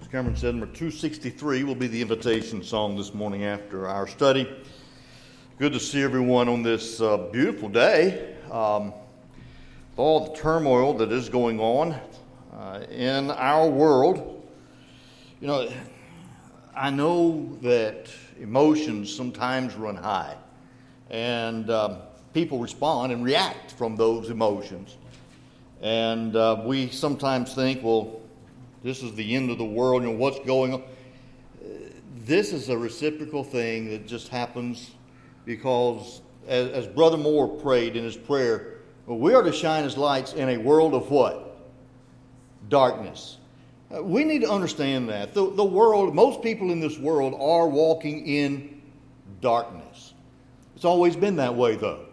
As Cameron said, number 263 will be the invitation song this morning after our study. Good to see everyone on this beautiful day. With all the turmoil that is going on in our world, you know, I know that emotions sometimes run high, and people respond and react from those emotions. And we sometimes think, well, this is the end of the world, you know, what's going on? This is a reciprocal thing that just happens because, as Brother Moore prayed in his prayer, we are to shine as lights in a world of what? Darkness. We need to understand that. The world, most people in this world are walking in darkness. It's always been that way, though.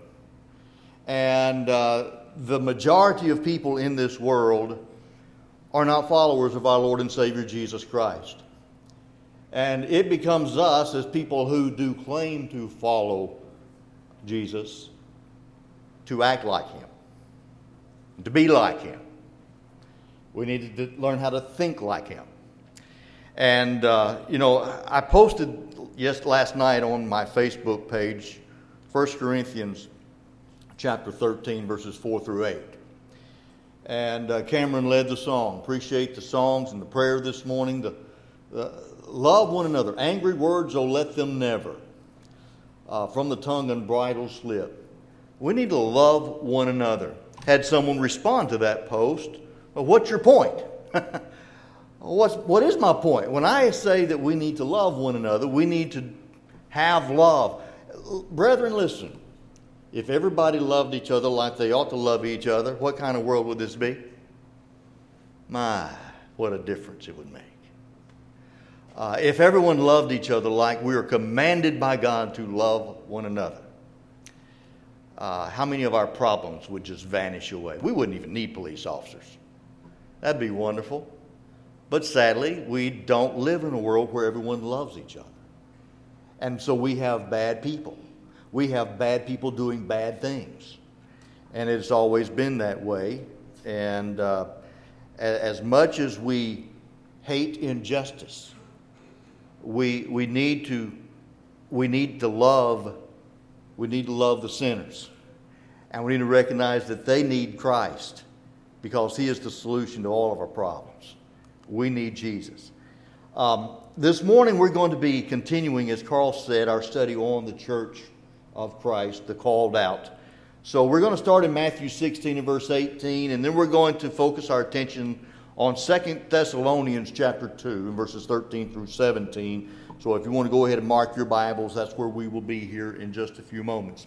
And the majority of people in this world are not followers of our Lord and Savior Jesus Christ. And it becomes us as people who do claim to follow Jesus to act like Him, to be like Him. We need to learn how to think like Him. And, I posted last night on my Facebook page 1 Corinthians chapter 13, verses 4 through 8. And Cameron led the song. Appreciate the songs and the prayer this morning. The love one another. Angry words, oh, let them never. From the tongue unbridled slip. We need to love one another. Had someone respond to that post. Well, what's your point? What is my point? When I say that we need to love one another, we need to have love. Brethren, listen. If everybody loved each other like they ought to love each other, what kind of world would this be? My, what a difference it would make. If everyone loved each other like we are commanded by God to love one another, how many of our problems would just vanish away? We wouldn't even need police officers. That'd be wonderful. But sadly, we don't live in a world where everyone loves each other. And so we have bad people. We have bad people doing bad things. And it's always been that way. And as much as we hate injustice, we need to love the sinners. And we need to recognize that they need Christ because He is the solution to all of our problems. We need Jesus. This morning we're going to be continuing, as Carl said, our study on the church of Christ, the called out. So we're going to start in Matthew 16 and verse 18, and then we're going to focus our attention on 2 Thessalonians chapter 2 and verses 13 through 17. So if you want to go ahead and mark your Bibles, that's where we will be here in just a few moments.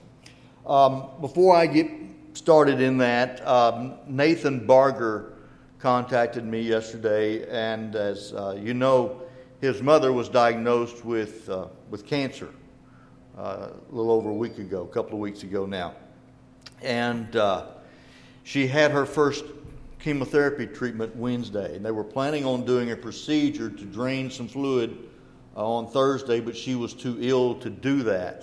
Before I get started in that, Nathan Barger contacted me yesterday, and as you know, his mother was diagnosed with cancer a little over a couple of weeks ago now. And she had her first chemotherapy treatment Wednesday, and they were planning on doing a procedure to drain some fluid on Thursday, but she was too ill to do that.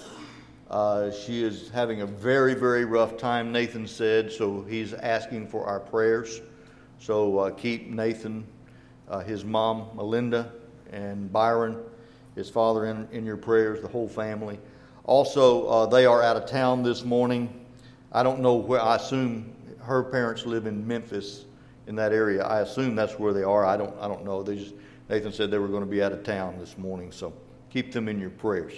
She is having a very, very rough time, Nathan said, so he's asking for our prayers. So keep Nathan, his mom, Melinda, and Byron, his father, in your prayers, the whole family. Also, they are out of town this morning. I don't know where. I assume her parents live in Memphis, in that area. I assume that's where they are. I don't know. Nathan said they were going to be out of town this morning, so keep them in your prayers.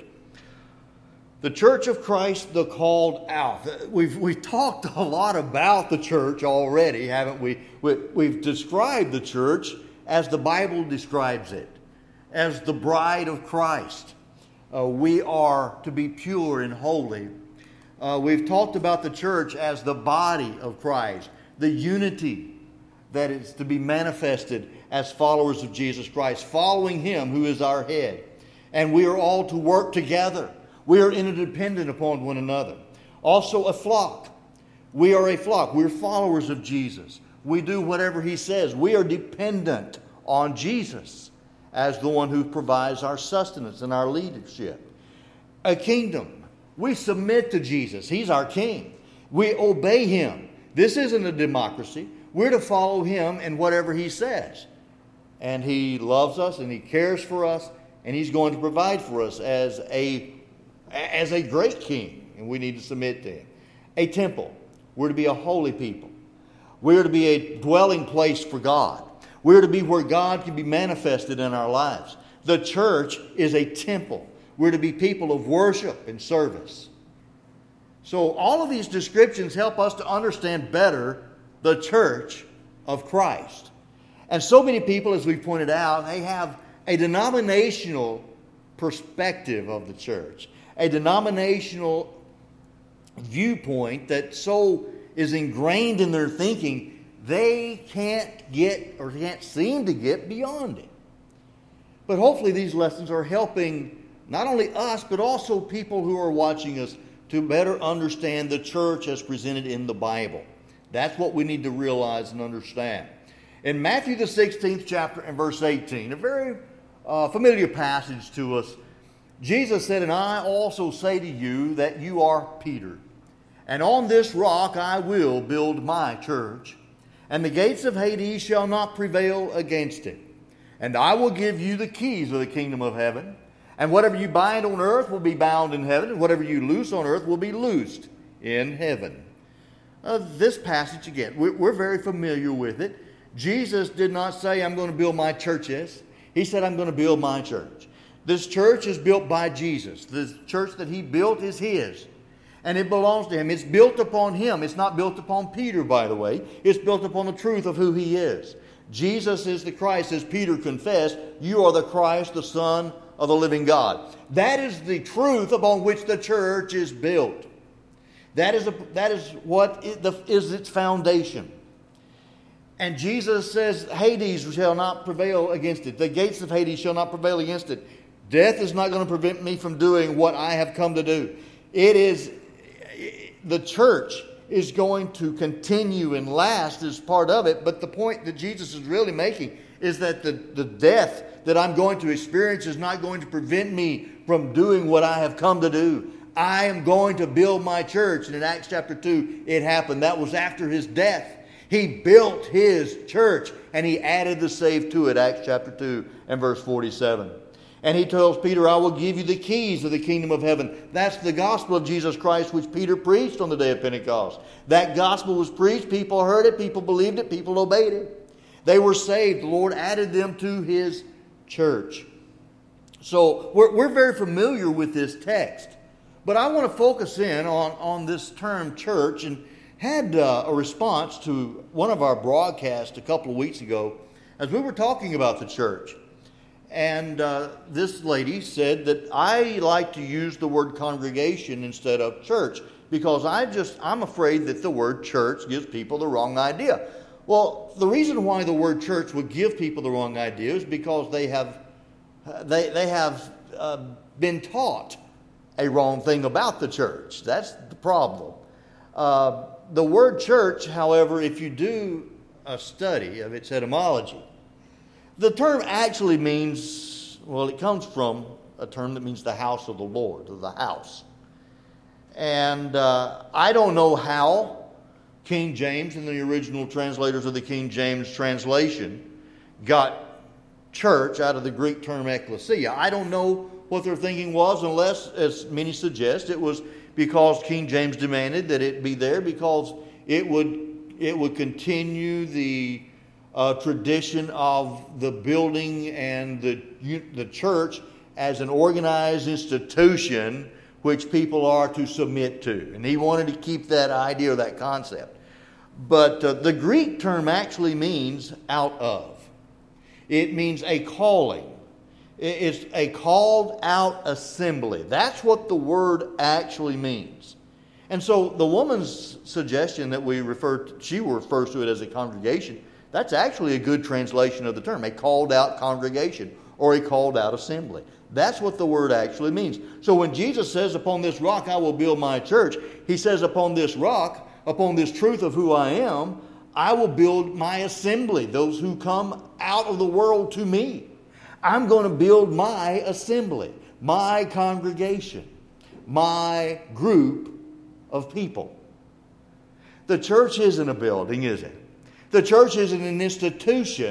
The Church of Christ, the called out. We've talked a lot about the church already, haven't we? We've described the church as the Bible describes it, as the bride of Christ. We are to be pure and holy. We've talked about the church as the body of Christ, the unity that is to be manifested as followers of Jesus Christ, following Him who is our head. And we are all to work together. We are interdependent upon one another. Also a flock. We are a flock. We're followers of Jesus. We do whatever He says. We are dependent on Jesus as the one who provides our sustenance and our leadership. A kingdom. We submit to Jesus. He's our king. We obey Him. This isn't a democracy. We're to follow Him in whatever He says. and He loves us, and He cares for us, and He's going to provide for us as a great King, and we need to submit to Him. A temple. We're to be a holy people. We're to be a dwelling place for God. We're to be where God can be manifested in our lives. The church is a temple. We're to be people of worship and service. So all of these descriptions help us to understand better the church of Christ. And so many people, as we pointed out, they have a denominational perspective of the church, a denominational viewpoint that so is ingrained in their thinking, they can't get or can't seem to get beyond it. But hopefully these lessons are helping not only us, but also people who are watching us to better understand the church as presented in the Bible. That's what we need to realize and understand. In Matthew the 16th chapter and verse 18, a very familiar passage to us, Jesus said, "And I also say to you that you are Peter, and on this rock I will build my church, and the gates of Hades shall not prevail against it. And I will give you the keys of the kingdom of heaven. And whatever you bind on earth will be bound in heaven, and whatever you loose on earth will be loosed in heaven." This passage, again, we're very familiar with it. Jesus did not say, "I'm going to build my churches." He said, "I'm going to build my church." This church is built by Jesus. The church that He built is His, and it belongs to Him. It's built upon Him. It's not built upon Peter, by the way. It's built upon the truth of who He is. Jesus is the Christ, as Peter confessed. "You are the Christ, the Son of the living God." That is the truth upon which the church is built. That is what is its foundation. And Jesus says, "Hades shall not prevail against it. The gates of Hades shall not prevail against it." Death is not going to prevent me from doing what I have come to do. The church is going to continue and last as part of it. But the point that Jesus is really making is that the death that I'm going to experience is not going to prevent me from doing what I have come to do. I am going to build my church. And in Acts chapter 2, it happened. That was after His death. He built His church, and He added the saved to it. Acts chapter 2 and verse 47. And He tells Peter, "I will give you the keys of the kingdom of heaven." That's the gospel of Jesus Christ, which Peter preached on the day of Pentecost. That gospel was preached. People heard it. People believed it. People obeyed it. They were saved. The Lord added them to His church. So we're very familiar with this text. But I want to focus in on this term church, and had a response to one of our broadcasts a couple of weeks ago as we were talking about the church. And this lady said that I like to use the word congregation instead of church because I'm afraid that the word church gives people the wrong idea. Well, the reason why the word church would give people the wrong idea is because they have been taught a wrong thing about the church. That's the problem. The word church, however, if you do a study of its etymology, the term actually means, well, it comes from a term that means the house of the Lord, or the house. And I don't know how King James and the original translators of the King James translation got church out of the Greek term ekklesia. I don't know what their thinking was, unless, as many suggest, it was because King James demanded that it be there because it would continue the tradition of the building and the church as an organized institution which people are to submit to. And he wanted to keep that idea or that concept. But the Greek term actually means out of. It means a calling. It's a called out assembly. That's what the word actually means. And so the woman's suggestion that she refers to it as a congregation, that's actually a good translation of the term, a called out congregation or a called out assembly. That's what the word actually means. So when Jesus says, "Upon this rock I will build my church," He says, upon this rock, upon this truth of who I am, I will build my assembly, those who come out of the world to me. I'm going to build my assembly, my congregation, my group of people. The church isn't a building, is it? The church isn't an institution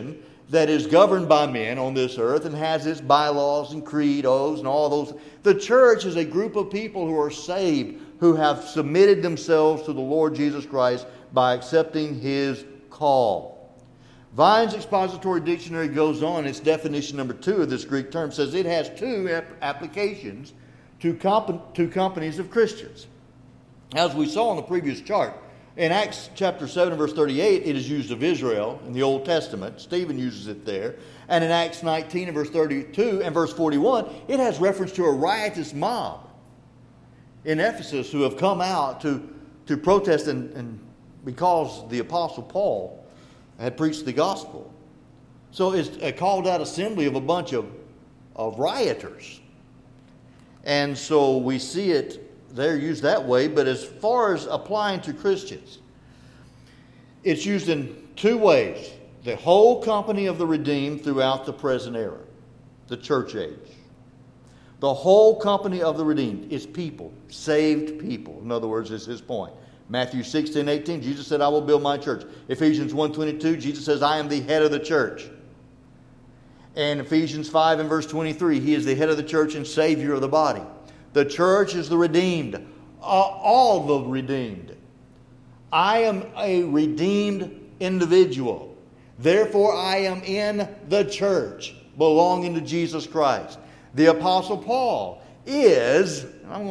that is governed by men on this earth and has its bylaws and credos and all those. The church is a group of people who are saved, who have submitted themselves to the Lord Jesus Christ by accepting His call. Vine's Expository Dictionary goes on. Its definition number 2 of this Greek term says it has 2 applications to companies of Christians. As we saw in the previous chart, in Acts chapter 7 verse 38, it is used of Israel in the Old Testament. Stephen uses it there. And in Acts 19 and verse 32 and verse 41, it has reference to a riotous mob in Ephesus who have come out to protest and because the Apostle Paul had preached the gospel. So it's a called out assembly of a bunch of rioters. And so we see it they're used that way, but as far as applying to Christians, it's used in 2 ways. The whole company of the redeemed throughout the present era, the church age. The whole company of the redeemed is people, saved people. In other words, is his point. Matthew 16:18, Jesus said, I will build my church. Ephesians 1:22, Jesus says, I am the head of the church. And Ephesians 5 and verse 23, He is the head of the church and Savior of the body. The church is the redeemed, all the redeemed. I am a redeemed individual. Therefore, I am in the church belonging to Jesus Christ. The Apostle Paul is,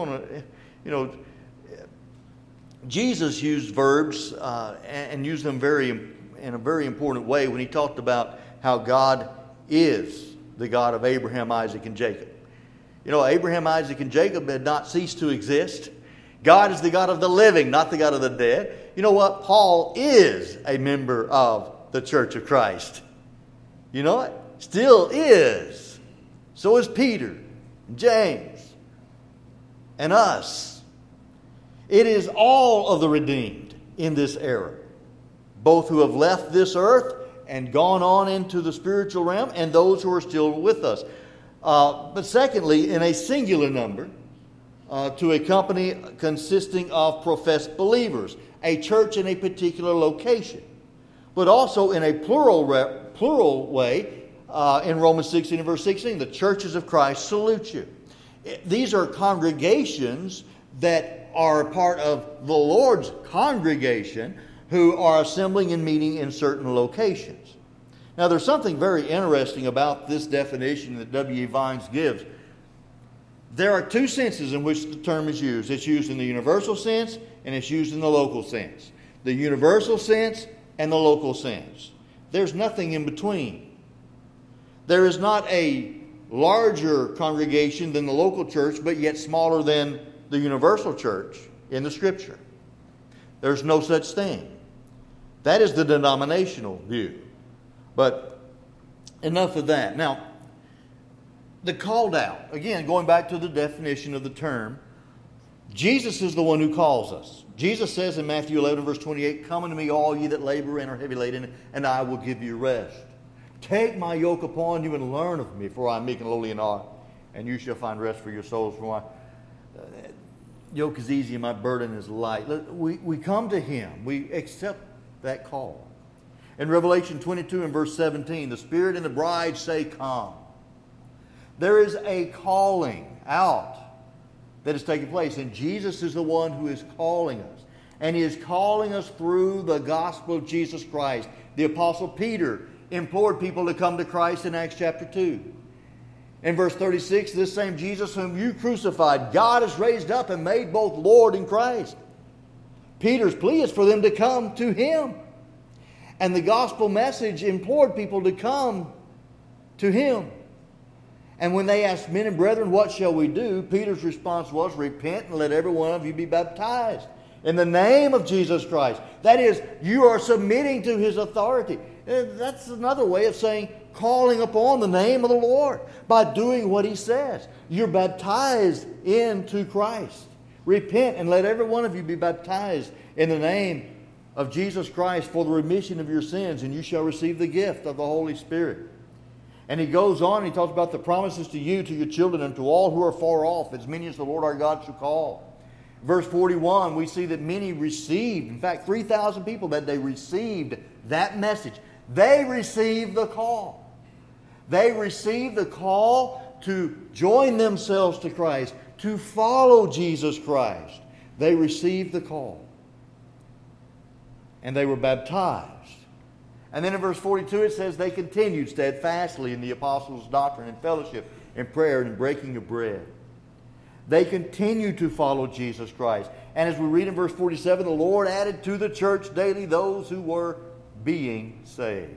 Jesus used verbs and used them in a very important way when He talked about how God is the God of Abraham, Isaac, and Jacob. Abraham, Isaac, and Jacob had not ceased to exist. God is the God of the living, not the God of the dead. You know what? Paul is a member of the Church of Christ. You know it? Still is. So is Peter, James, and us. It is all of the redeemed in this era, both who have left this earth and gone on into the spiritual realm, and those who are still with us. But secondly, in a singular number, to a company consisting of professed believers, a church in a particular location, but also in a plural way in Romans 16 and verse 16, the churches of Christ salute you. These are congregations that are part of the Lord's congregation who are assembling and meeting in certain locations. Now, there's something very interesting about this definition that W.E. Vines gives. There are 2 senses in which the term is used. It's used in the universal sense and it's used in the local sense. The universal sense and the local sense. There's nothing in between. There is not a larger congregation than the local church, but yet smaller than the universal church in the Scripture. There's no such thing. That is the denominational view. But enough of that. Now, the called out, again, going back to the definition of the term, Jesus is the one who calls us. Jesus says in Matthew 11, verse 28, Come unto me, all ye that labor and are heavy laden, and I will give you rest. Take my yoke upon you and learn of me, for I am meek and lowly in heart, and you shall find rest for your souls. For my yoke is easy and my burden is light. We come to Him. We accept that call. In Revelation 22 and verse 17, the Spirit and the bride say, Come. There is a calling out that is taking place, and Jesus is the one who is calling us. And He is calling us through the gospel of Jesus Christ. The Apostle Peter implored people to come to Christ in Acts chapter 2. In verse 36, this same Jesus whom you crucified, God has raised up and made both Lord and Christ. Peter's plea is for them to come to Him. And the gospel message implored people to come to Him. And when they asked, Men and brethren, what shall we do? Peter's response was, Repent and let every one of you be baptized in the name of Jesus Christ. That is, you are submitting to His authority. That's another way of saying calling upon the name of the Lord by doing what He says. You're baptized into Christ. Repent and let every one of you be baptized in the name of Jesus Christ for the remission of your sins, and you shall receive the gift of the Holy Spirit. And he goes on, and he talks about the promises to you, to your children, and to all who are far off, as many as the Lord our God shall call. Verse 41, we see that many received, in fact 3,000 people that day received that message. They received the call. They received the call to join themselves to Christ, to follow Jesus Christ. They received the call. And they were baptized. And then in verse 42 it says, they continued steadfastly in the apostles' doctrine and fellowship, in prayer and breaking of bread. They continued to follow Jesus Christ. And as we read in verse 47, the Lord added to the church daily those who were being saved.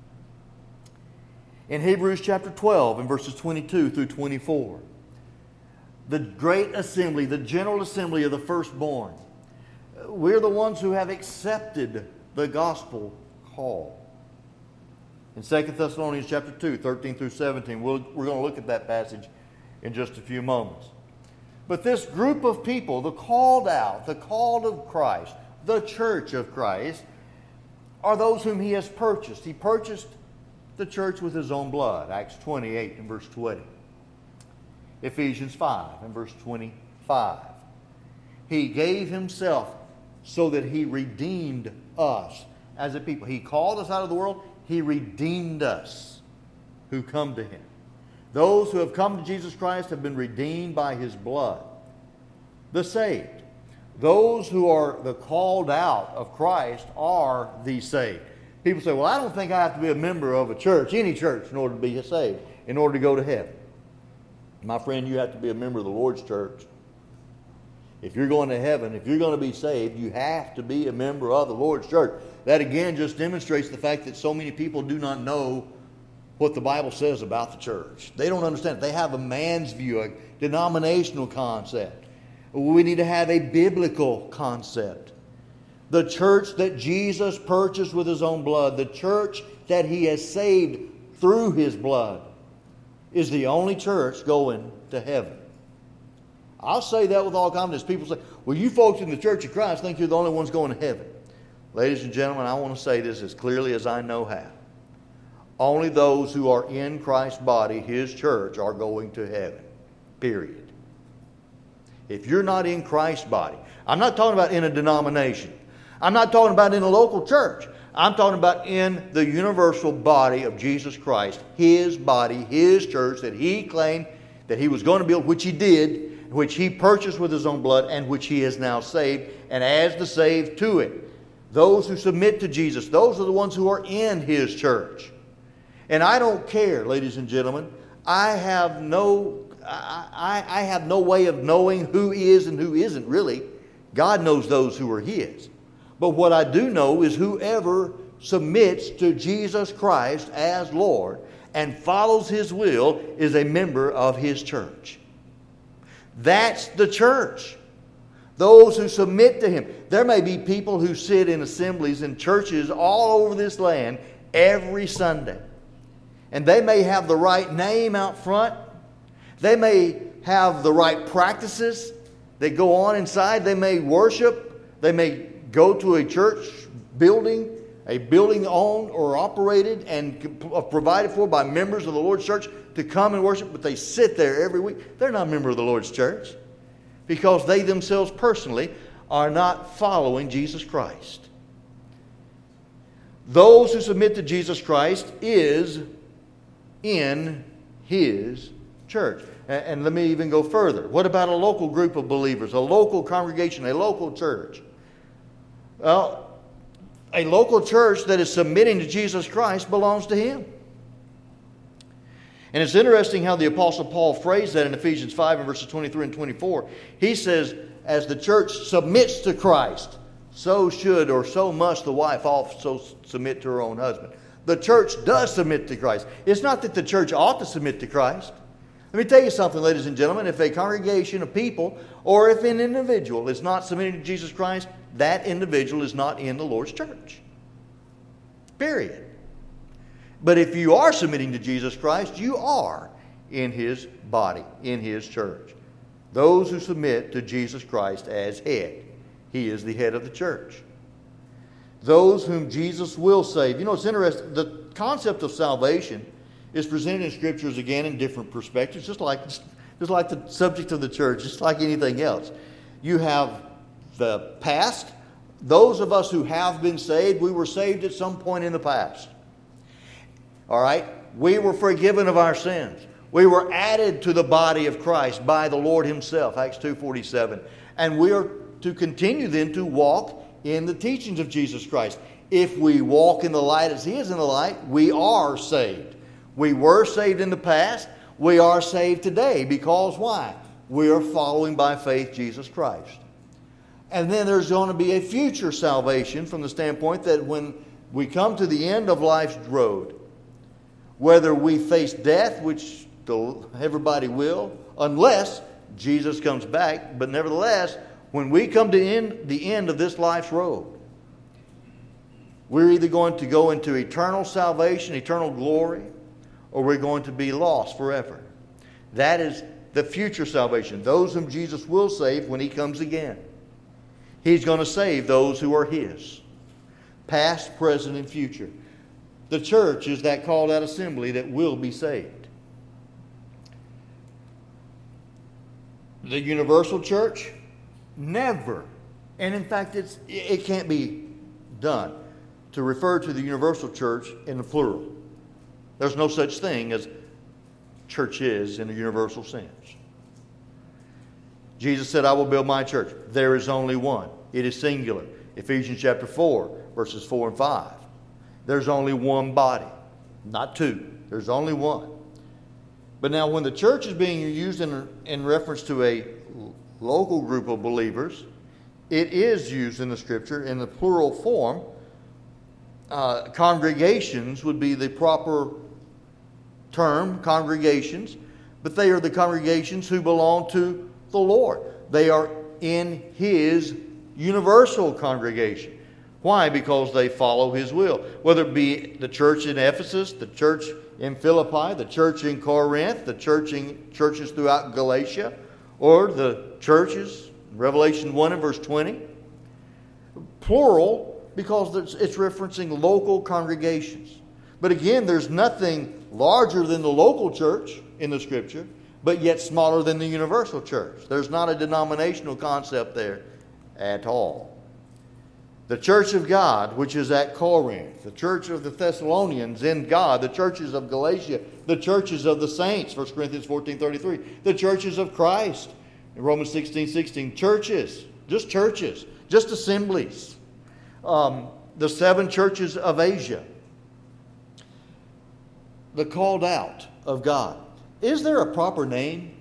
In Hebrews chapter 12, in verses 22 through 24, the great assembly, the general assembly of the firstborn, we're the ones who have accepted the gospel call. In 2 Thessalonians chapter 2, 13 through 17, we're going to look at that passage in just a few moments. But this group of people, the called out, the called of Christ, the church of Christ, are those whom He has purchased. He purchased the church with His own blood. Acts 28 and verse 20. Ephesians 5 and verse 25. He gave Himself so that He redeemed us as a people. He called us out of the world. He redeemed us who come to Him. Those who have come to Jesus Christ have been redeemed by His blood. The saved. Those who are the called out of Christ are the saved. People say, well, I don't think I have to be a member of a church, any church, in order to be saved, in order to go to heaven. My friend, you have to be a member of the Lord's church. If you're going to heaven, if you're going to be saved, you have to be a member of the Lord's church. That again just demonstrates the fact that so many people do not know what the Bible says about the church. They don't understand it. They have a man's view, a denominational concept. We need to have a biblical concept. The church that Jesus purchased with His own blood, the church that He has saved through His blood, is the only church going to heaven. I'll say that with all confidence. People say, well, you folks in the Church of Christ think you're the only ones going to heaven. Ladies and gentlemen, I want to say this as clearly as I know how. Only those who are in Christ's body, His church, are going to heaven. Period. If you're not in Christ's body, I'm not talking about in a denomination. I'm not talking about in a local church. I'm talking about in the universal body of Jesus Christ, His body, His church that He claimed that He was going to build, which He did, which He purchased with His own blood, and which He has now saved, and as the saved to it. Those who submit to Jesus, those are the ones who are in His church. And I don't care, ladies and gentlemen. I have no way of knowing who is and who isn't, really. God knows those who are His. But what I do know is whoever submits to Jesus Christ as Lord and follows His will is a member of His church. That's the church. Those who submit to Him. There may be people who sit in assemblies and churches all over this land every Sunday. And they may have the right name out front. They may have the right practices that go on inside. They may worship. They may go to a church building, a building owned or operated and provided for by members of the Lord's church to come and worship, but they sit there every week. They're not a member of the Lord's church because they themselves personally are not following Jesus Christ. Those who submit to Jesus Christ is in His church. And let me even go further. What about a local group of believers, a local congregation, a local church? Well, a local church that is submitting to Jesus Christ belongs to Him. And it's interesting how the Apostle Paul phrased that in Ephesians 5 and verses 23 and 24. He says, as the church submits to Christ, so should or so must the wife also submit to her own husband. The church does submit to Christ. It's not that the church ought to submit to Christ. Let me tell you something, ladies and gentlemen. If a congregation of people or if an individual is not submitting to Jesus Christ, that individual is not in the Lord's church. Period. But if you are submitting to Jesus Christ, you are in His body, in His church. Those who submit to Jesus Christ as head. He is the head of the church. Those whom Jesus will save. You know, it's interesting. The concept of salvation is presented in Scriptures again in different perspectives, just like the subject of the church, just like anything else. You have the past. Those of us who have been saved, we were saved at some point in the past. All right? We were forgiven of our sins. We were added to the body of Christ by the Lord Himself, Acts 2:47. And we are to continue then to walk in the teachings of Jesus Christ. If we walk in the light as He is in the light, we are saved. We were saved in the past. We are saved today because why? We are following by faith Jesus Christ. And then there's going to be a future salvation from the standpoint that when we come to the end of life's road, whether we face death, which everybody will, unless Jesus comes back, but nevertheless, when we come to the end of this life's road, we're either going to go into eternal salvation, eternal glory, or we're going to be lost forever. That is the future salvation, those whom Jesus will save when He comes again. He's going to save those who are His, past, present, and future. The church is that called out assembly that will be saved. The universal church, never. And in fact, it can't be done to refer to the universal church in the plural. There's no such thing as churches in a universal sense. Jesus said, I will build my church. There is only one. It is singular. Ephesians chapter 4, verses 4 and 5. There's only one body, not two. There's only one. But now when the church is being used in reference to a local group of believers, it is used in the Scripture in the plural form. Congregations would be the proper term, congregations, but they are the congregations who belong to the Lord. They are in His universal congregation. Why? Because they follow His will. Whether it be the church in Ephesus, the church in Philippi, the church in Corinth, the churches throughout Galatia, or the churches, Revelation 1 and verse 20. Plural, because it's referencing local congregations. But again, there's nothing larger than the local church in the Scripture, but yet smaller than the universal church. There's not a denominational concept there at all. The church of God, which is at Corinth, the church of the Thessalonians in God, the churches of Galatia, the churches of the saints, 1 Corinthians 14:33, the churches of Christ, in Romans 16:16, churches, just assemblies. The 7 churches of Asia, the called out of God. Is there a proper name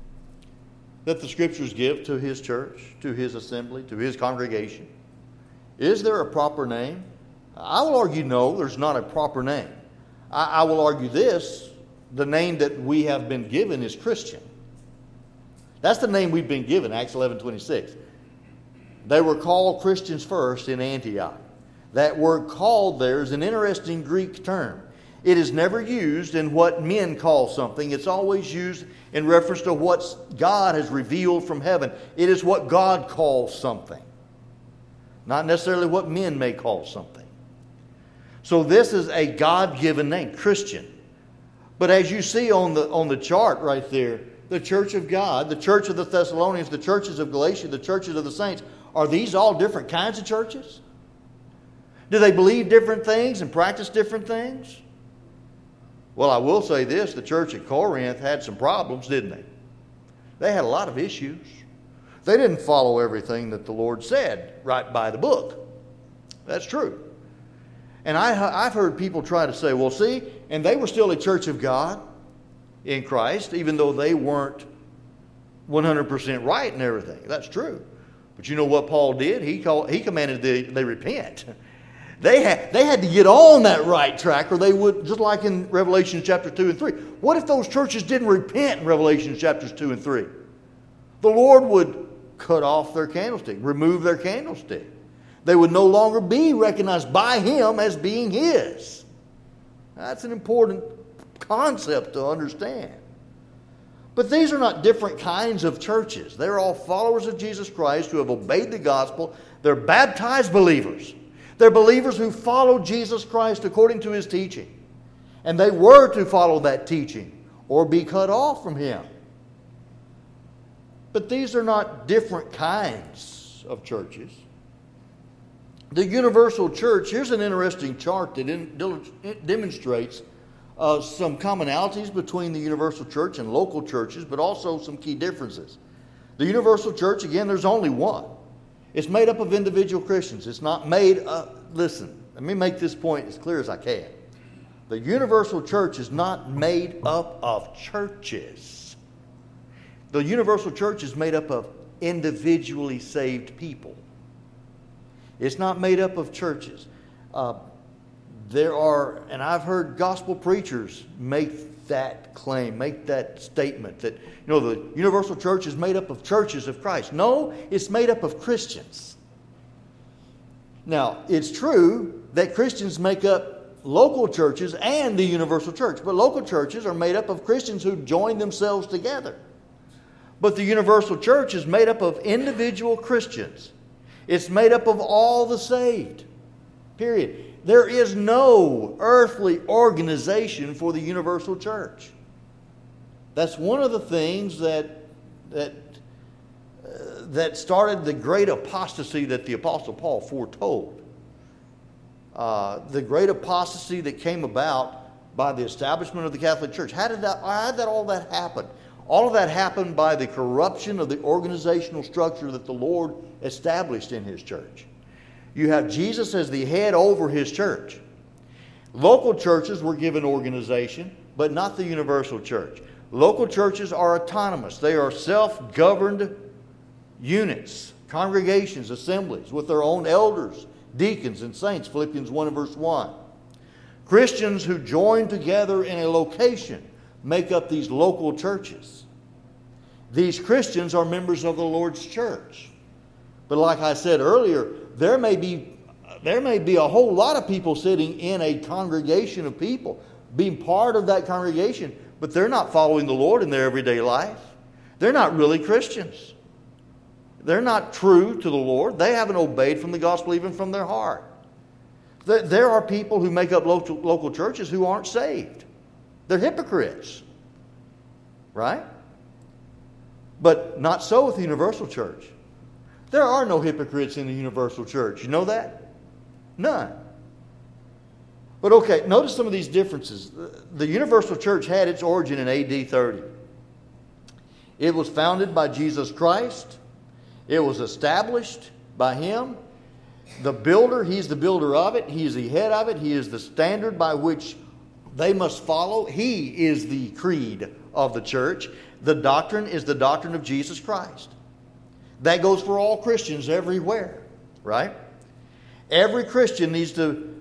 that the Scriptures give to His church, to His assembly, to His congregation? Is there a proper name? I will argue no, there's not a proper name. I will argue this, the name that we have been given is Christian. That's the name we've been given, Acts 11:26. They were called Christians first in Antioch. That word called there is an interesting Greek term. It is never used in what men call something. It's always used in reference to what God has revealed from heaven. It is what God calls something, not necessarily what men may call something. So this is a God-given name, Christian. But as you see on the chart right there, the church of God, the church of the Thessalonians, the churches of Galatia, the churches of the saints, are these all different kinds of churches? Do they believe different things and practice different things? Well, I will say this, the church at Corinth had some problems, didn't they? They had a lot of issues. They didn't follow everything that the Lord said right by the book. That's true. And I've heard people try to say, well, see, and they were still a church of God in Christ, even though they weren't 100% right and everything. That's true. But you know what Paul did? He commanded they repent. They had to get on that right track, or they would, just like in Revelation chapter 2 and 3. What if those churches didn't repent in Revelation chapters 2 and 3? The Lord would cut off their candlestick, remove their candlestick. They would no longer be recognized by Him as being His. That's an important concept to understand. But these are not different kinds of churches. They're all followers of Jesus Christ who have obeyed the gospel. They're baptized believers. They're believers who follow Jesus Christ according to His teaching. And they were to follow that teaching or be cut off from Him. But these are not different kinds of churches. The universal church, here's an interesting chart that demonstrates some commonalities between the universal church and local churches, but also some key differences. The universal church, again, there's only one. It's made up of individual Christians. It's not made up. Listen, let me make this point as clear as I can. The universal church is not made up of churches. The universal church is made up of individually saved people. It's not made up of churches. There are, and I've heard gospel preachers make that claim, make that statement that, the universal church is made up of churches of Christ. No, it's made up of Christians. Now, it's true that Christians make up local churches and the universal church, but local churches are made up of Christians who join themselves together. But the universal church is made up of individual Christians. It's made up of all the saved. Period. There is no earthly organization for the universal church. That's one of the things that started the great apostasy that the Apostle Paul foretold. The great apostasy that came about by the establishment of the Catholic Church. How did all that happen? All of that happened by the corruption of the organizational structure that the Lord established in His church. You have Jesus as the head over His church. Local churches were given organization, but not the universal church. Local churches are autonomous. They are self-governed units, congregations, assemblies, with their own elders, deacons, and saints, Philippians 1 and verse 1. Christians who join together in a location make up these local churches. These Christians are members of the Lord's church. But like I said earlier, there may be a whole lot of people sitting in a congregation of people, being part of that congregation, but they're not following the Lord in their everyday life. They're not really Christians. They're not true to the Lord. They haven't obeyed from the gospel even from their heart. There are people who make up local churches who aren't saved. They're hypocrites. Right? But not so with the universal church. There are no hypocrites in the universal church. You know that? None. But okay, notice some of these differences. The universal church had its origin in AD 30. It was founded by Jesus Christ. It was established by Him. The builder, He's the builder of it. He is the head of it. He is the standard by which they must follow. He is the creed of the church. The doctrine is the doctrine of Jesus Christ. That goes for all Christians everywhere, right? Every Christian needs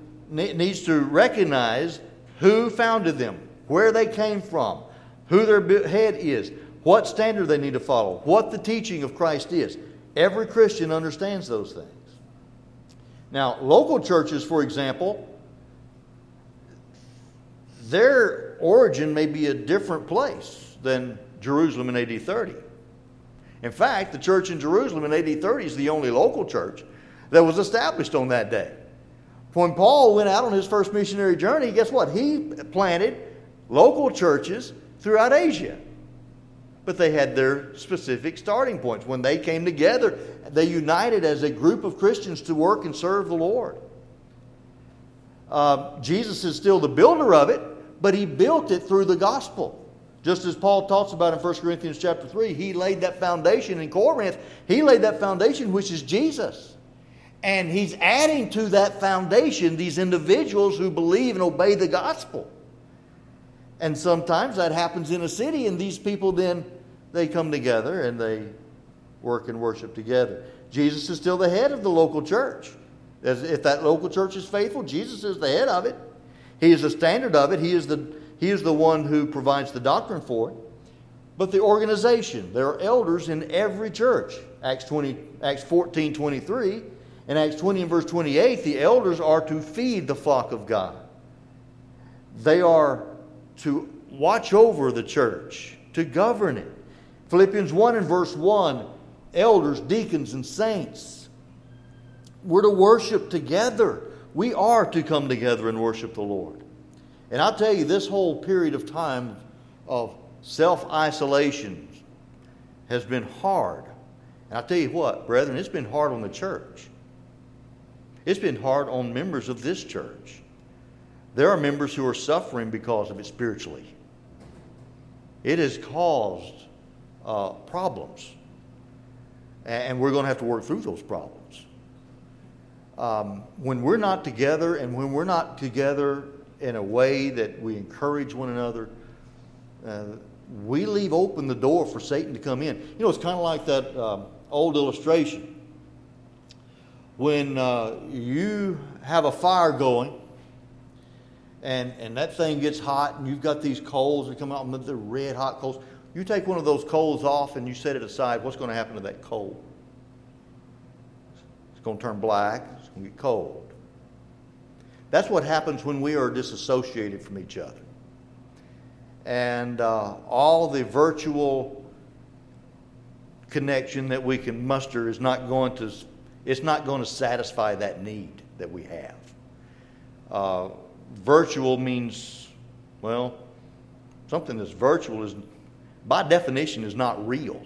to recognize who founded them, where they came from, who their head is, what standard they need to follow, what the teaching of Christ is. Every Christian understands those things. Now, local churches, for example, their origin may be a different place than Jerusalem in AD 30. In fact, the church in Jerusalem in AD 30 is the only local church that was established on that day. When Paul went out on his first missionary journey, guess what? He planted local churches throughout Asia. But they had their specific starting points. When they came together, they united as a group of Christians to work and serve the Lord. Jesus is still the builder of it, but He built it through the gospel. Just as Paul talks about in 1 Corinthians chapter 3, he laid that foundation in Corinth. He laid that foundation, which is Jesus. And he's adding to that foundation these individuals who believe and obey the gospel. And sometimes that happens in a city, and these people then, they come together and they work and worship together. Jesus is still the head of the local church. If that local church is faithful, Jesus is the head of it. He is the standard of it. He is the one who provides the doctrine for it. But the organization, there are elders in every church. Acts 14:23 and Acts 20 and verse 28, the elders are to feed the flock of God. They are to watch over the church, to govern it. Philippians 1 and verse 1, elders, deacons, and saints. We're to worship together. We are to come together and worship the Lord. And I'll tell you, this whole period of time of self-isolation has been hard. And I'll tell you what, brethren, it's been hard on the church. It's been hard on members of this church. there are members who are suffering because of it spiritually. It has caused problems. And we're going to have to work through those problems. When we're not together, and when we're not together in a way that we encourage one another, we leave open the door for Satan to come in. You know, it's kind of like that old illustration. When you have a fire going, and that thing gets hot, and you've got these coals that come out, and they're red hot coals. You take one of those coals off and you set it aside, what's going to happen to that coal? It's going to turn black, it's going to get cold. That's what happens when we are disassociated from each other. And all the virtual connection that we can muster is not going to satisfy that need that we have. Virtual means, well, something that's virtual is, by definition, is not real.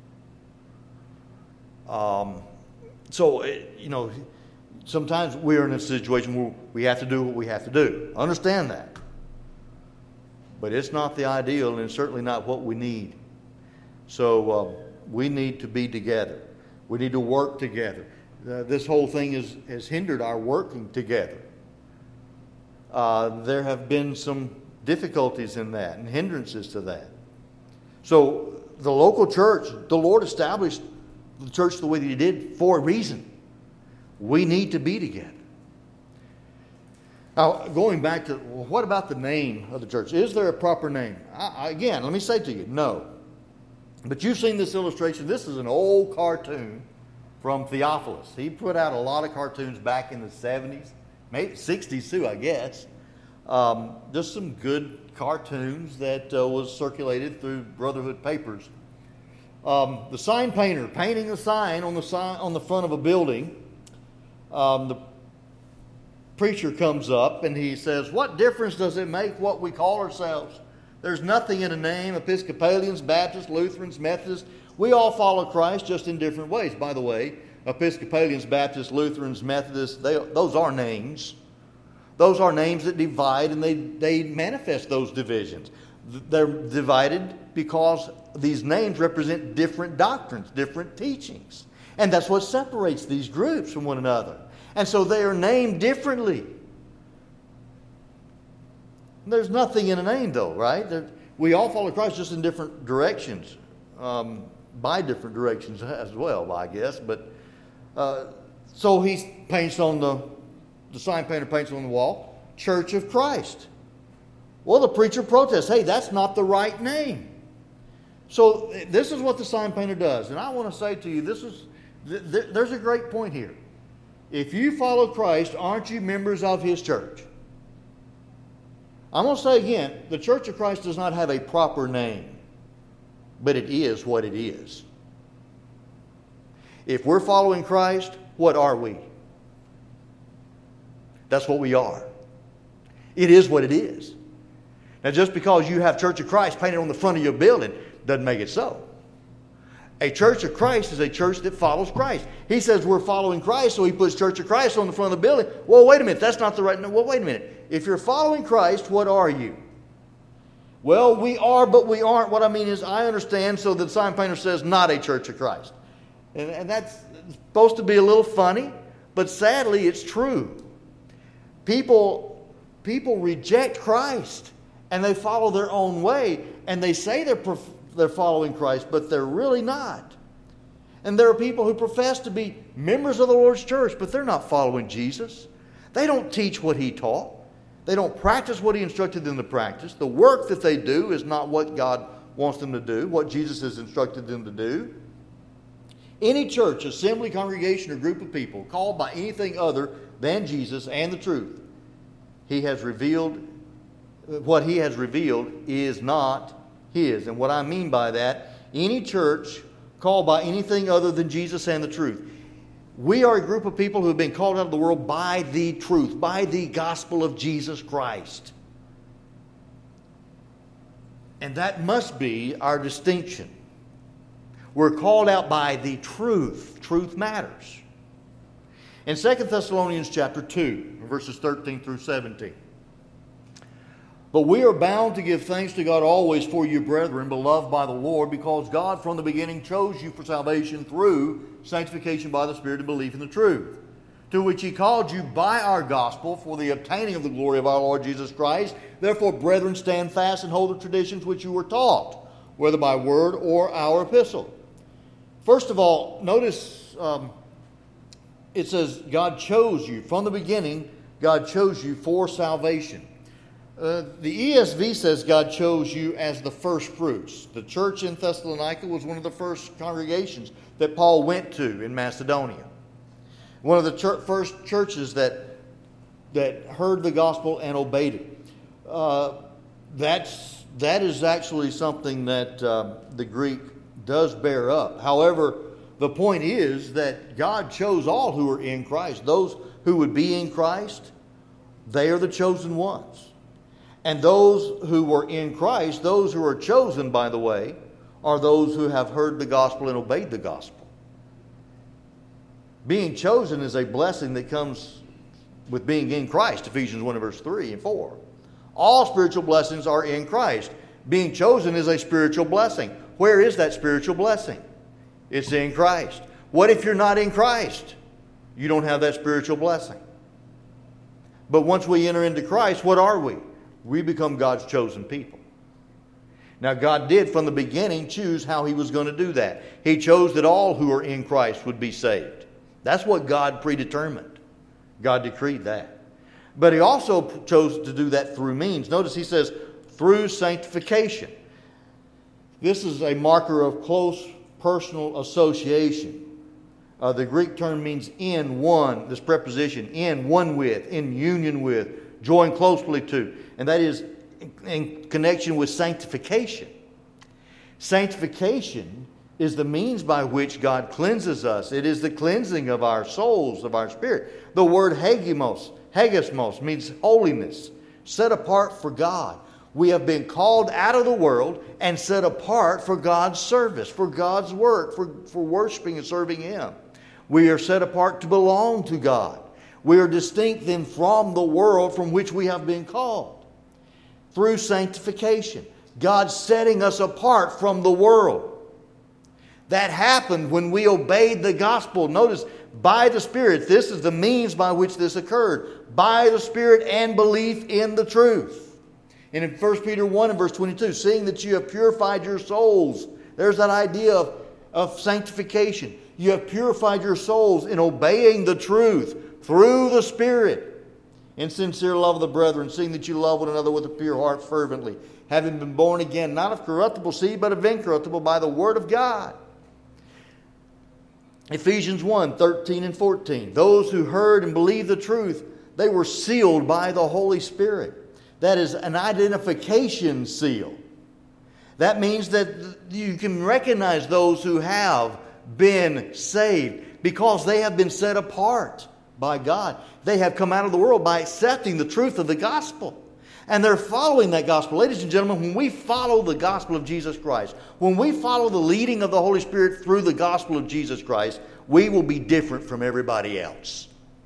Sometimes we're in a situation where we have to do what we have to do. Understand that. But it's not the ideal, and it's certainly not what we need. So we need to be together. We need to work together. This whole thing has hindered our working together. There have been some difficulties in that and hindrances to that. So the local church, the Lord established the church the way that He did for a reason. We need to be together. Now, going back to, well, what about the name of the church? Is there a proper name? Again, let me say to you, no. But you've seen this illustration. This is an old cartoon from Theophilus. He put out a lot of cartoons back in the 70s, maybe 60s too, I guess. Just some good cartoons that was circulated through Brotherhood papers. The sign painter painting a sign on the front of a building. The preacher comes up and he says, "What difference does it make what we call ourselves? There's nothing in a name. Episcopalians, Baptists, Lutherans, Methodists, we all follow Christ, just in different ways." By the way, Episcopalians, Baptists, Lutherans, Methodists, those are names. Those are names that divide, and they manifest those divisions. They're divided because these names represent different doctrines, different teachings. And that's what separates these groups from one another. And so they are named differently. There's nothing in a name, though, right? We all follow Christ, just in different directions. By different directions as well, I guess. But so he paints on the sign painter paints on the wall, Church of Christ. Well, the preacher protests, "Hey, that's not the right name." So this is what the sign painter does. And I want to say to you, there's a great point here. If you follow Christ, aren't you members of His church? I'm going to say again, the Church of Christ does not have a proper name, but it is what it is. If we're following Christ, what are we? That's what we are. It is what it is. Now, just because you have Church of Christ painted on the front of your building doesn't make it so. A Church of Christ is a church that follows Christ. He says we're following Christ, so he puts Church of Christ on the front of the building. Well, wait a minute, that's not the right... Well, wait a minute. If you're following Christ, what are you? Well, we are, but we aren't. What I mean is, I understand, so the sign painter says not a Church of Christ. And that's supposed to be a little funny, but sadly it's true. People reject Christ, and they follow their own way, and they say they're following Christ, but they're really not. And there are people who profess to be members of the Lord's church, but they're not following Jesus. They don't teach what He taught. They don't practice what He instructed them to practice. The work that they do is not what God wants them to do, what Jesus has instructed them to do. Any church, assembly, congregation, or group of people called by anything other than Jesus and the truth, what He has revealed is not His. And what I mean by that, any church called by anything other than Jesus and the truth. We are a group of people who have been called out of the world by the truth, by the gospel of Jesus Christ. And that must be our distinction. We're called out by the truth. Truth matters. In 2 Thessalonians chapter 2, verses 13 through 17. But we are bound to give thanks to God always for you, brethren, beloved by the Lord, because God from the beginning chose you for salvation through sanctification by the Spirit and belief in the truth, to which He called you by our gospel for the obtaining of the glory of our Lord Jesus Christ. Therefore, brethren, stand fast and hold the traditions which you were taught, whether by word or our epistle. First of all, notice it says God chose you. From the beginning, God chose you for salvation. The ESV says God chose you as the first fruits. The church in Thessalonica was one of the first congregations that Paul went to in Macedonia. One of the first churches that heard the gospel and obeyed it. That is actually something that the Greek does bear up. However, the point is that God chose all who are in Christ. Those who would be in Christ, they are the chosen ones. And those who were in Christ, those who are chosen, by the way, are those who have heard the gospel and obeyed the gospel. Being chosen is a blessing that comes with being in Christ, Ephesians 1 verse 3 and 4. All spiritual blessings are in Christ. Being chosen is a spiritual blessing. Where is that spiritual blessing? It's in Christ. What if you're not in Christ? You don't have that spiritual blessing. But once we enter into Christ, what are we? We become God's chosen people. Now, God did from the beginning choose how He was going to do that. He chose that all who are in Christ would be saved. That's what God predetermined. God decreed that. But He also chose to do that through means. Notice He says, through sanctification. This is a marker of close personal association. The Greek term means in one, this preposition, in one with, in union with, join closely to. And that is in connection with sanctification. Sanctification is the means by which God cleanses us. It is the cleansing of our souls, of our spirit. The word hagismos means holiness, set apart for God. We have been called out of the world and set apart for God's service, for God's work, for worshiping and serving Him. We are set apart to belong to God. We are distinct then from the world from which we have been called. Through sanctification, God setting us apart from the world. That happened when we obeyed the gospel. Notice, by the Spirit. This is the means by which this occurred. By the Spirit and belief in the truth. And in 1 Peter 1 and verse 22, seeing that you have purified your souls. There's that idea of sanctification. You have purified your souls in obeying the truth through the Spirit. In sincere love of the brethren, seeing that you love one another with a pure heart fervently, having been born again, not of corruptible seed, but of incorruptible, by the word of God. Ephesians 1, 13 and 14. Those who heard and believed the truth, they were sealed by the Holy Spirit. That is an identification seal. That means that you can recognize those who have been saved because they have been set apart by God. They have come out of the world by accepting the truth of the gospel. And they're following that gospel. Ladies and gentlemen, when we follow the gospel of Jesus Christ, when we follow the leading of the Holy Spirit through the gospel of Jesus Christ, we will be different from everybody else.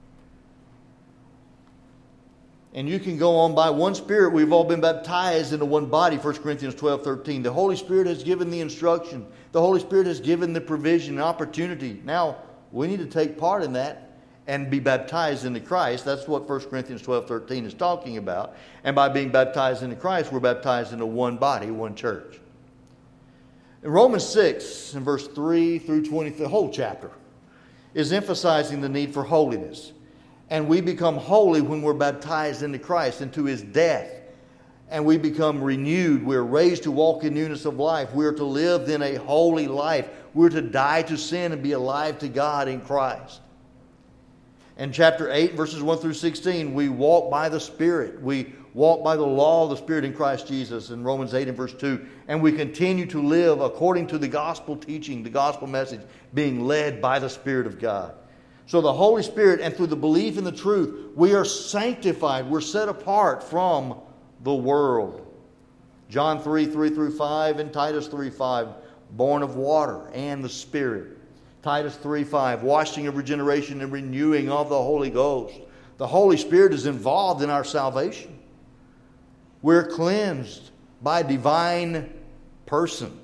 And you can go on by one Spirit. We've all been baptized into one body, 1 Corinthians 12, 13. The Holy Spirit has given the instruction. The Holy Spirit has given the provision and opportunity. Now, we need to take part in that and be baptized into Christ. That's what 1 Corinthians 12, 13 is talking about. And by being baptized into Christ, we're baptized into one body, one church. In Romans 6, in verse 3 through 20, the whole chapter is emphasizing the need for holiness. And we become holy when we're baptized into Christ, into His death. And we become renewed. We're raised to walk in newness of life. We're to live in a holy life. We're to die to sin and be alive to God in Christ. In chapter 8, verses 1 through 16, we walk by the Spirit. We walk by the law of the Spirit in Christ Jesus in Romans 8 and verse 2. And we continue to live according to the gospel teaching, the gospel message, being led by the Spirit of God. So the Holy Spirit, and through the belief in the truth, we are sanctified. We're set apart from the world. John 3, 3 through 5 and Titus 3, 5, born of water and the Spirit. Titus 3:5, washing of regeneration and renewing of the Holy Ghost. The Holy Spirit is involved in our salvation. We're cleansed by divine person.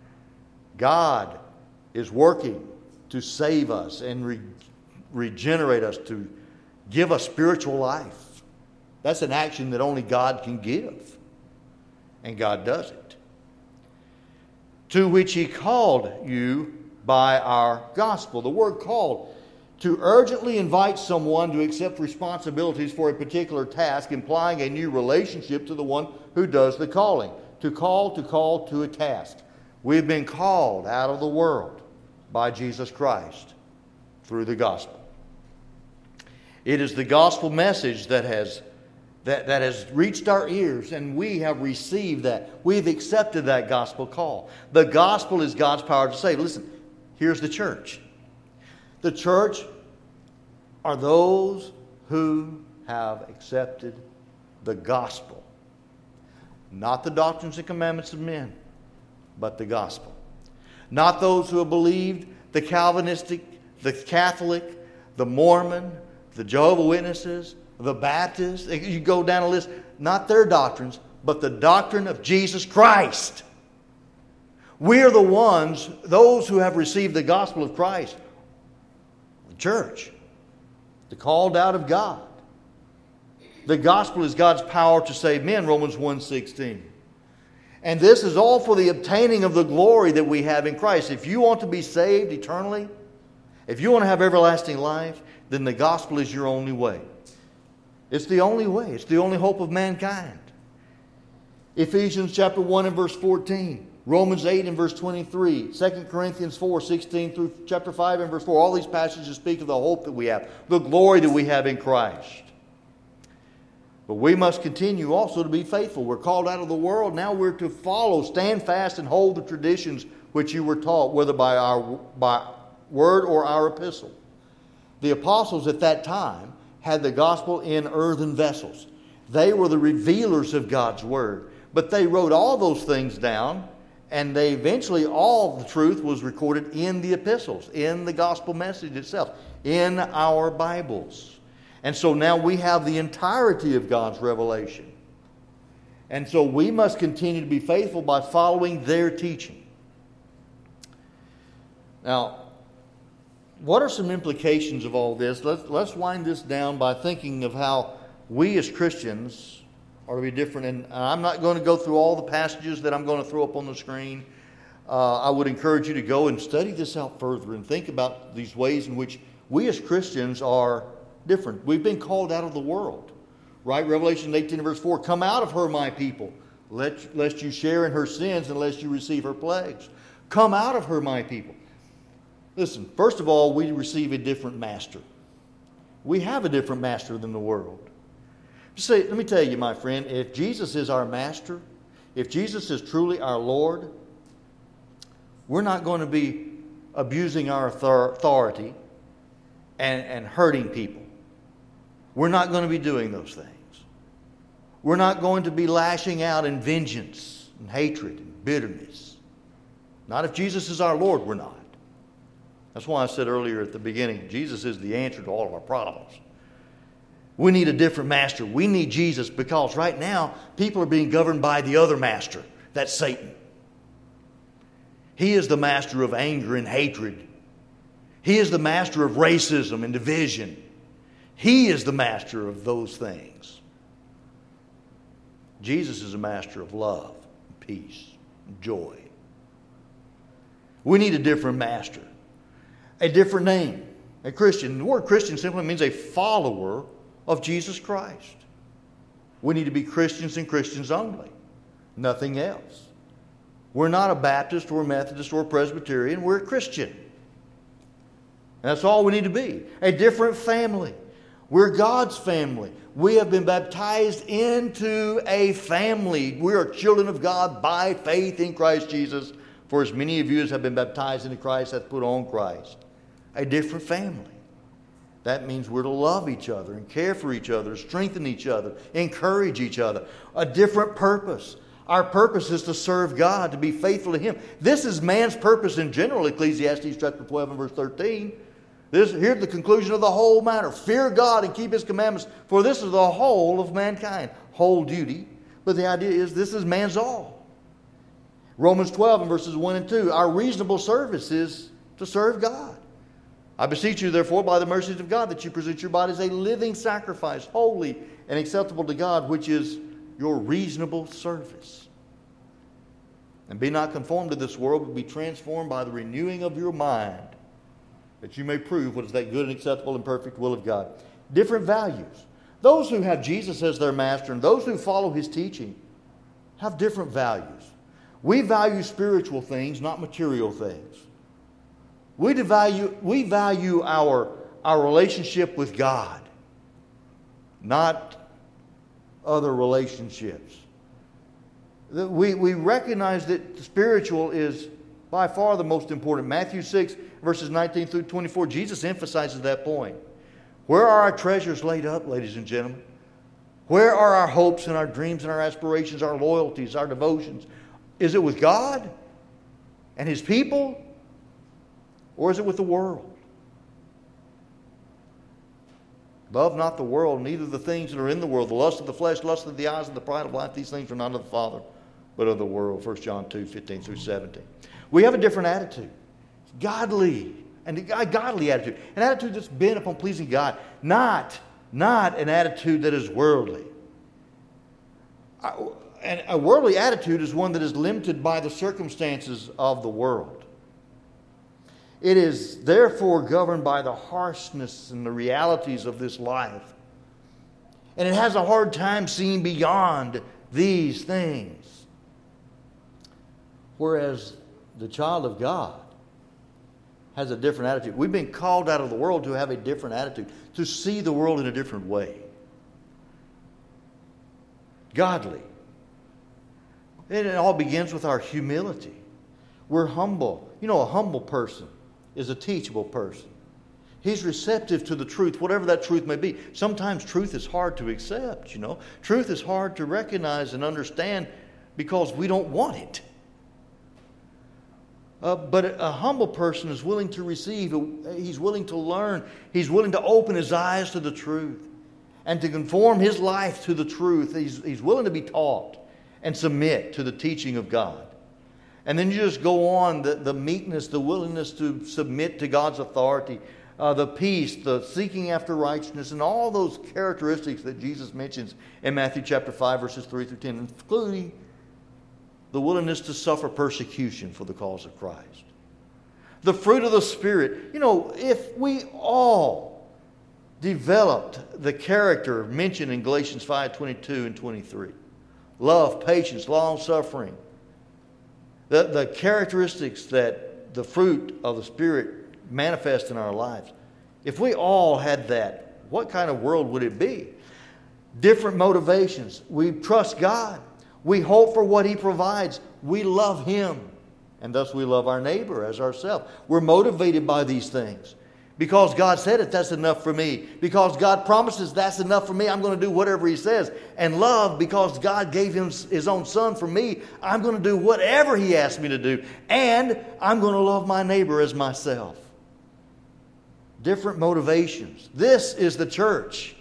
God is working to save us and regenerate us, to give us spiritual life. That's an action that only God can give. And God does it. To which He called you by our gospel. The word called, to urgently invite someone to accept responsibilities for a particular task, implying a new relationship to the one who does the calling. To call to a task. We've been called out of the world by Jesus Christ through the gospel. It is the gospel message that has reached our ears, and we have received that. We've accepted that gospel call. The gospel is God's power to save. Listen, here's the church. The church are those who have accepted the gospel. Not the doctrines and commandments of men, but the gospel. Not those who have believed the Calvinistic, the Catholic, the Mormon, the Jehovah's Witnesses, the Baptists. You go down a list. Not their doctrines, but the doctrine of Jesus Christ. We are the ones, those who have received the gospel of Christ. The church. The called out of God. The gospel is God's power to save men, Romans 1:16. And this is all for the obtaining of the glory that we have in Christ. If you want to be saved eternally, if you want to have everlasting life, then the gospel is your only way. It's the only way. It's the only hope of mankind. Ephesians chapter 1 and verse 14. Romans 8 and verse 23. 2 Corinthians 4, 16 through chapter 5 and verse 4. All these passages speak of the hope that we have, the glory that we have in Christ. But we must continue also to be faithful. We're called out of the world. Now we're to follow, stand fast, and hold the traditions which you were taught, whether by word or our epistle. The apostles at that time had the gospel in earthen vessels. They were the revealers of God's word. But they wrote all those things down, and they eventually, all the truth was recorded in the epistles, in the gospel message itself, in our Bibles. And so now we have the entirety of God's revelation. And so we must continue to be faithful by following their teaching. Now, what are some implications of all this? Let's wind this down by thinking of how we as Christians are to be different. And I'm not going to go through all the passages that I'm going to throw up on the screen. I would encourage you to go and study this out further and think about these ways in which we as Christians are different. We've been called out of the world. Right? Revelation 18 verse 4, come out of her, my people, lest you share in her sins and lest you receive her plagues. Come out of her, my people. Listen, first of all, we receive a different master. We have a different master than the world. Let me tell you, my friend, if Jesus is our master, if Jesus is truly our Lord, we're not going to be abusing our authority and hurting people. We're not going to be doing those things. We're not going to be lashing out in vengeance and hatred and bitterness. Not if Jesus is our Lord, we're not. That's why I said earlier at the beginning, Jesus is the answer to all of our problems. We need a different master. We need Jesus because right now people are being governed by the other master. That's Satan. He is the master of anger and hatred. He is the master of racism and division. He is the master of those things. Jesus is a master of love, peace, and joy. We need a different master. A different name. A Christian. The word Christian simply means a follower of Jesus Christ. We need to be Christians and Christians only. Nothing else. We're not a Baptist or a Methodist or a Presbyterian. We're a Christian. And that's all we need to be. A different family. We're God's family. We have been baptized into a family. We are children of God by faith in Christ Jesus. For as many of you as have been baptized into Christ hath put on Christ. A different family. That means we're to love each other and care for each other, strengthen each other, encourage each other. A different purpose. Our purpose is to serve God, to be faithful to Him. This is man's purpose in general, Ecclesiastes chapter 12 and verse 13. Here's the conclusion of the whole matter. Fear God and keep His commandments, for this is the whole of mankind. Whole duty. But the idea is this is man's all. Romans 12 and verses 1 and 2. Our reasonable service is to serve God. I beseech you, therefore, by the mercies of God, that you present your bodies a living sacrifice, holy and acceptable to God, which is your reasonable service. And be not conformed to this world, but be transformed by the renewing of your mind, that you may prove what is that good and acceptable and perfect will of God. Different values. Those who have Jesus as their master and those who follow his teaching have different values. We value spiritual things, not material things. We value our relationship with God, not other relationships. We recognize that spiritual is by far the most important. Matthew 6, verses 19 through 24, Jesus emphasizes that point. Where are our treasures laid up, ladies and gentlemen? Where are our hopes and our dreams and our aspirations, our loyalties, our devotions? Is it with God and his people? Or is it with the world? Love not the world, neither the things that are in the world. The lust of the flesh, lust of the eyes, and the pride of life. These things are not of the Father, but of the world. 1 John 2, 15 through 17. We have a different attitude. It's godly. And a godly attitude. An attitude that's bent upon pleasing God. Not an attitude that is worldly. And a worldly attitude is one that is limited by the circumstances of the world. It is therefore governed by the harshness and the realities of this life. And it has a hard time seeing beyond these things. Whereas the child of God has a different attitude. We've been called out of the world to have a different attitude, to see the world in a different way. Godly. And it all begins with our humility. We're humble. You know, a humble person is a teachable person. He's receptive to the truth, whatever that truth may be. Sometimes truth is hard to accept, you know. Truth is hard to recognize and understand because we don't want it. But a humble person is willing to receive. He's willing to learn. He's willing to open his eyes to the truth and to conform his life to the truth. He's willing to be taught and submit to the teaching of God. And then you just go on, the meekness, the willingness to submit to God's authority, the peace, the seeking after righteousness, and all those characteristics that Jesus mentions in Matthew chapter 5, verses 3 through 10, including the willingness to suffer persecution for the cause of Christ. The fruit of the Spirit. You know, if we all developed the character mentioned in Galatians 5:22 and 23, love, patience, long-suffering, the characteristics that the fruit of the Spirit manifest in our lives, if we all had that, what kind of world would it be? Different motivations. We trust God. We hope for what He provides. We love Him. And thus we love our neighbor as ourselves. We're motivated by these things. Because God said it, that's enough for me. Because God promises that's enough for me, I'm going to do whatever He says. And love, because God gave His own Son for me, I'm going to do whatever He asks me to do. And I'm going to love my neighbor as myself. Different motivations. This is the church.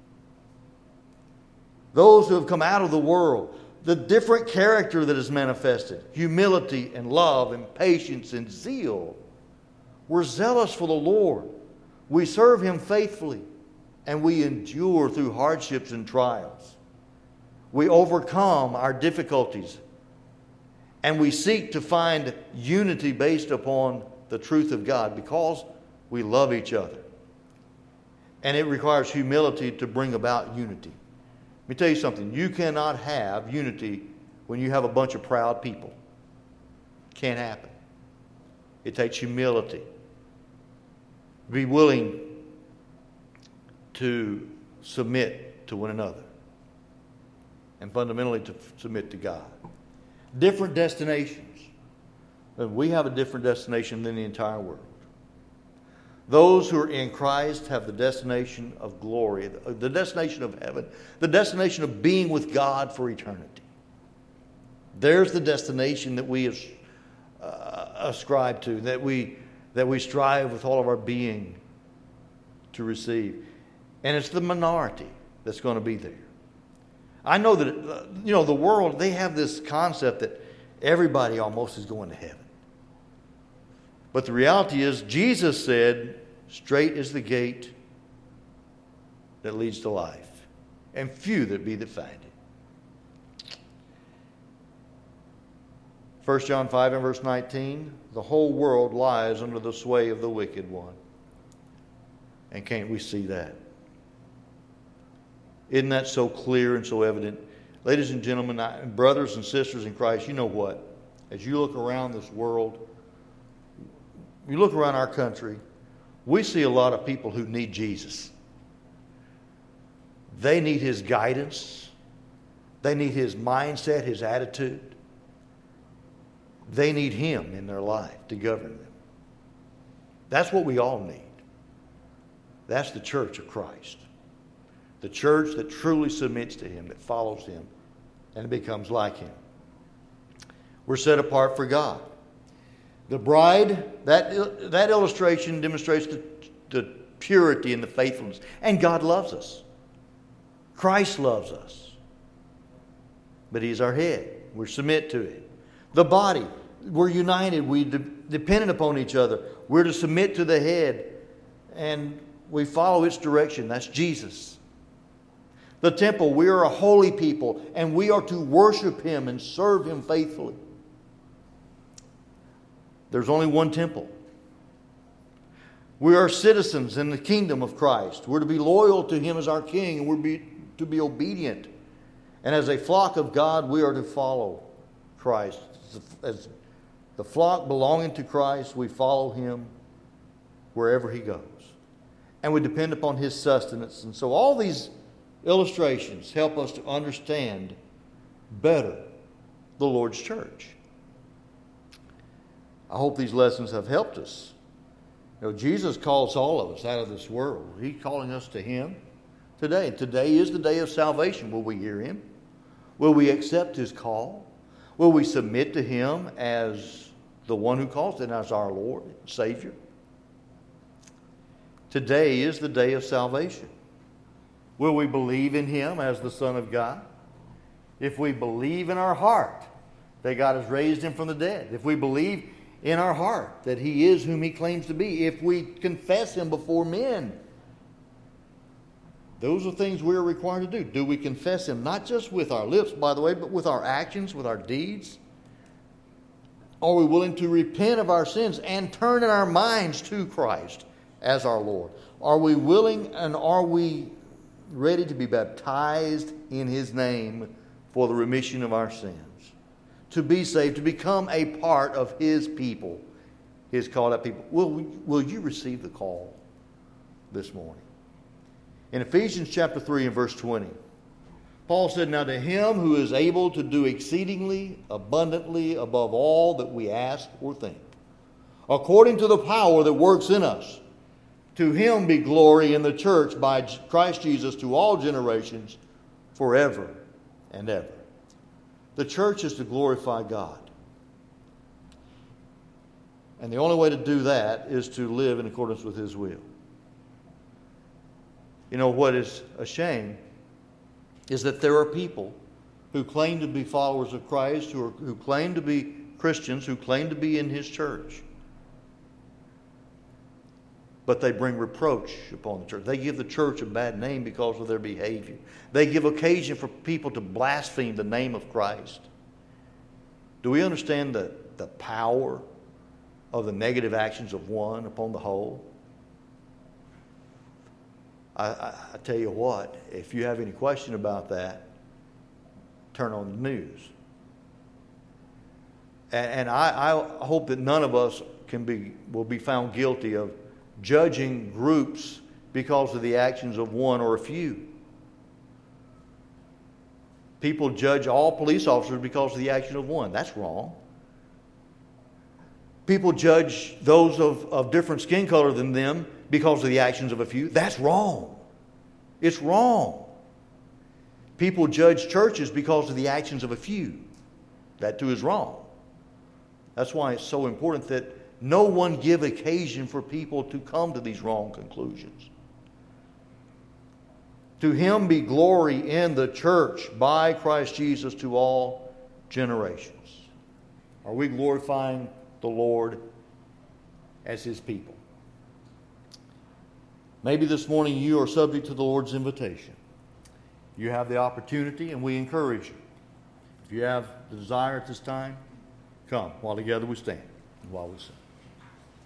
Those who have come out of the world. The different character that is manifested. Humility and love and patience and zeal. We're zealous for the Lord. We serve Him faithfully. And we endure through hardships and trials. We overcome our difficulties. And we seek to find unity based upon the truth of God because we love each other. And it requires humility to bring about unity. Let me tell you something. You cannot have unity when you have a bunch of proud people. Can't happen. It takes humility. Be willing to submit to one another. And fundamentally to submit to God. Different destinations. We have a different destination than the entire world. Those who are in Christ have the destination of glory, the destination of heaven, the destination of being with God for eternity. There's the destination that we ascribe to, that we strive with all of our being to receive. And it's the minority that's going to be there. I know that, the world, they have this concept that everybody almost is going to heaven. But the reality is, Jesus said, straight is the gate that leads to life, and few there be that find it. 1 John 5 and verse 19, the whole world lies under the sway of the wicked one. And can't we see that? Isn't that so clear and so evident? Ladies and gentlemen, brothers and sisters in Christ, you know what? As you look around this world, you look around our country, we see a lot of people who need Jesus. They need His guidance. They need His mindset, His attitude. They need Him in their life to govern them. That's what we all need. That's the church of Christ. The church that truly submits to Him, that follows Him, and becomes like Him. We're set apart for God. The bride, that illustration demonstrates the purity and the faithfulness. And God loves us. Christ loves us. But He's our head. We submit to it. The body, we're united. We dependent upon each other. We're to submit to the head. And we follow its direction. That's Jesus. The temple, we are a holy people. And we are to worship Him and serve Him faithfully. There's only one temple. We are citizens in the kingdom of Christ. We're to be loyal to Him as our King, and we're to be obedient. And as a flock of God, we are to follow Christ. As the flock belonging to Christ, we follow Him wherever He goes. And we depend upon His sustenance. And so all these illustrations help us to understand better the Lord's church. I hope these lessons have helped us. Jesus calls all of us out of this world. He's calling us to Him today. Today is the day of salvation. Will we hear Him? Will we accept His call? Will we submit to Him as the one who calls and as our Lord and Savior? Today is the day of salvation. Will we believe in Him as the Son of God? If we believe in our heart that God has raised Him from the dead, if we believe in our heart that He is whom He claims to be, if we confess Him before men, those are things we are required to do. Do we confess Him not just with our lips, by the way, but with our actions, with our deeds? Are we willing to repent of our sins and turn in our minds to Christ as our Lord? Are we willing and are we ready to be baptized in His name for the remission of our sins? To be saved, to become a part of His people, His called out people. Will you receive the call this morning? In Ephesians chapter 3 and verse 20, Paul said, "Now to Him who is able to do exceedingly abundantly above all that we ask or think, according to the power that works in us, to Him be glory in the church by Christ Jesus to all generations, forever and ever." The church is to glorify God. And the only way to do that is to live in accordance with His will. What is a shame is that there are people who claim to be followers of Christ, who claim to be Christians, who claim to be in His church. But they bring reproach upon the church. They give the church a bad name because of their behavior. They give occasion for people to blaspheme the name of Christ. Do we understand the power of the negative actions of one upon the whole? I tell you what, if you have any question about that, turn on the news. And I hope that none of us will be found guilty of judging groups because of the actions of one or a few. People judge all police officers because of the action of one. That's wrong. People judge those of different skin color than them because of the actions of a few. That's wrong. It's wrong. People judge churches because of the actions of a few. That too is wrong. That's why it's so important that no one give occasion for people to come to these wrong conclusions. To Him be glory in the church by Christ Jesus to all generations. Are we glorifying the Lord as His people? Maybe this morning you are subject to the Lord's invitation. You have the opportunity, and we encourage you. If you have the desire at this time, come while together we stand and while we sing.